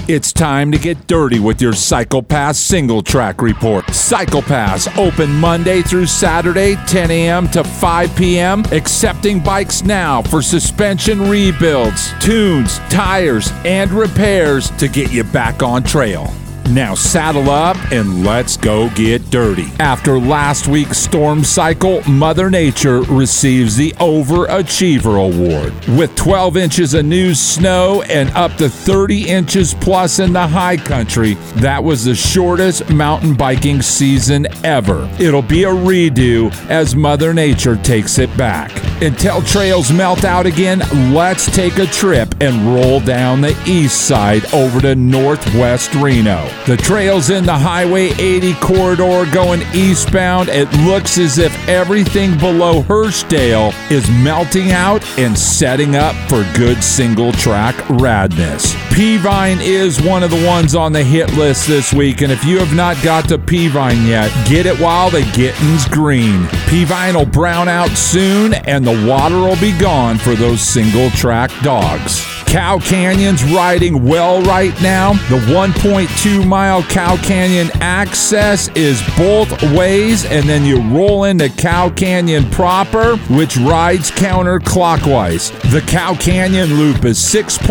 It's time to get dirty with your Cycle Pass Single Track Report. Cycle Pass open Monday through Saturday, 10 a.m. to 5 p.m. Accepting bikes now for suspension rebuilds, tunes, tires, and repairs to get you back on trail. Now saddle up and let's go get dirty. After last week's storm cycle, Mother Nature receives the Overachiever Award. With 12 inches of new snow and up to 30 inches plus in the high country, that was the shortest mountain biking season ever. It'll be a redo as Mother Nature takes it back. Until trails melt out again, let's take a trip and roll down the east side over to Northwest Reno. The trails in the Highway 80 corridor going eastbound, it looks as if everything below Hirschdale is melting out and setting up for good single track radness. Peavine is one of the ones on the hit list this week, and if you have not got to Peavine yet, get it while the getting's green. Peavine will brown out soon, and the water will be gone for those single track dogs. Cow Canyon's riding well right now. The 1.2-mile Cow Canyon access is both ways, and then you roll into Cow Canyon proper, which rides counterclockwise. The Cow Canyon loop is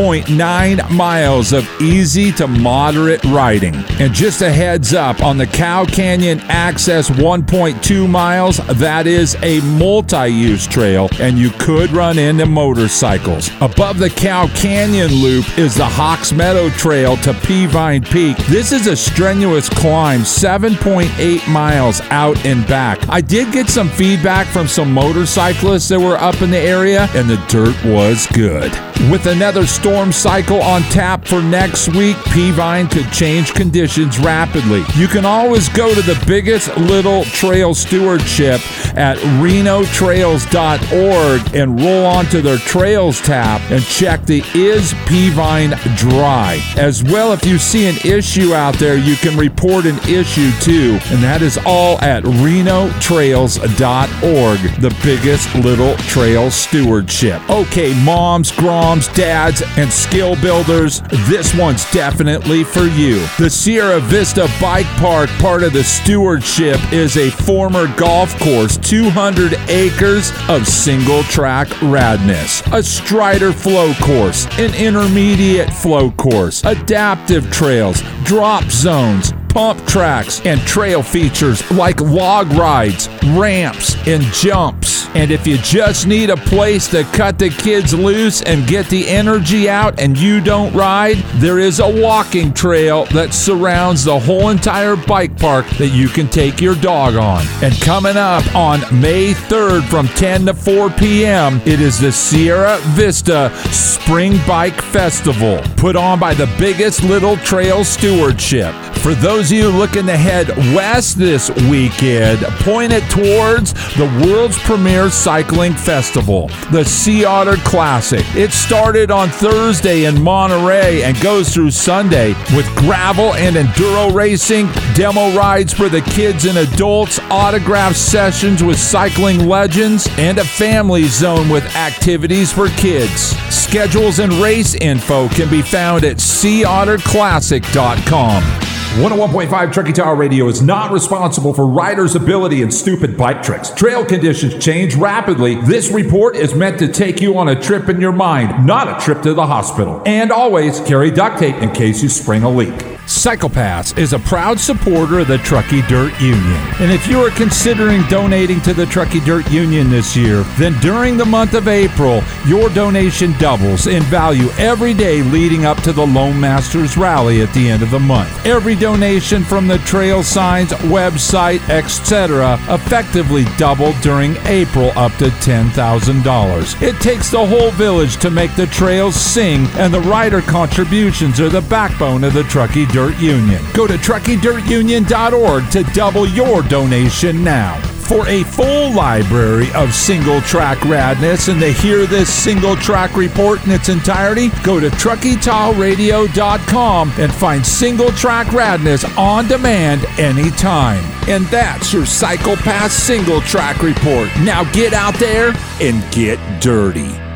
6.9 miles of easy to moderate riding. And just a heads up, on the Cow Canyon access 1.2 miles, that is a multi-use trail, and you could run into motorcycles. Above the Cow Canyon loop is the Hawks Meadow Trail to Peavine Peak. This is a strenuous climb, 7.8 miles out and back. I did get some feedback from some motorcyclists that were up in the area, and the dirt was good. With another storm cycle on tap for next week, Peavine could change conditions rapidly. You can always go to the Biggest Little Trail Stewardship at renotrails.org and roll onto their Trails tab and check the Is Peavine Dry? As well, if you see an issue out there, you can report an issue too, and that is all at renotrails.org, the Biggest Little Trail Stewardship. Okay, moms, groms, dads, and skill builders, this one's definitely for you. The Sierra Vista Bike Park, part of the stewardship, is a former golf course, 200 acres of single track radness, a Strider flow course, an intermediate flow course, adaptive trails, drop zones, pump tracks, and trail features like log rides, ramps, and jumps. And if you just need a place to cut the kids loose and get the energy out and you don't ride, there is a walking trail that surrounds the whole entire bike park that you can take your dog on. And coming up on May 3rd from 10 to 4 p.m., it is the Sierra Vista Spring Bike Festival, put on by the Biggest Little Trail Stewardship. For those of you looking to head west this weekend, point it towards the world's premier cycling festival, the Sea Otter Classic. It started on Thursday in Monterey and goes through Sunday with gravel and enduro racing, demo rides for the kids and adults, autograph sessions with cycling legends, and a family zone with activities for kids. Schedules and race info can be found at SeaOtterClassic.com. 101.5 Truckee Tower Radio is not responsible for riders' ability and stupid bike tricks. Trail conditions change rapidly. This report is meant to take you on a trip in your mind, not a trip to the hospital. And always carry duct tape in case you spring a leak. Cycle Pass is a proud supporter of the Truckee Dirt Union. And if you are considering donating to the Truckee Dirt Union this year, then during the month of April, your donation doubles in value every day leading up to the Lone Masters Rally at the end of the month. Every donation from the trail signs, website, etc. effectively doubled during April up to $10,000. It takes the whole village to make the trails sing, and the rider contributions are the backbone of the Truckee Dirt Union. Go to TruckeeDirtUnion.org to double your donation now. For a full library of single track radness and to hear this single track report in its entirety, go to TruckeeTowRadio.com and find single track radness on demand anytime. And that's your Cycle Pass single track report. Now get out there and get dirty.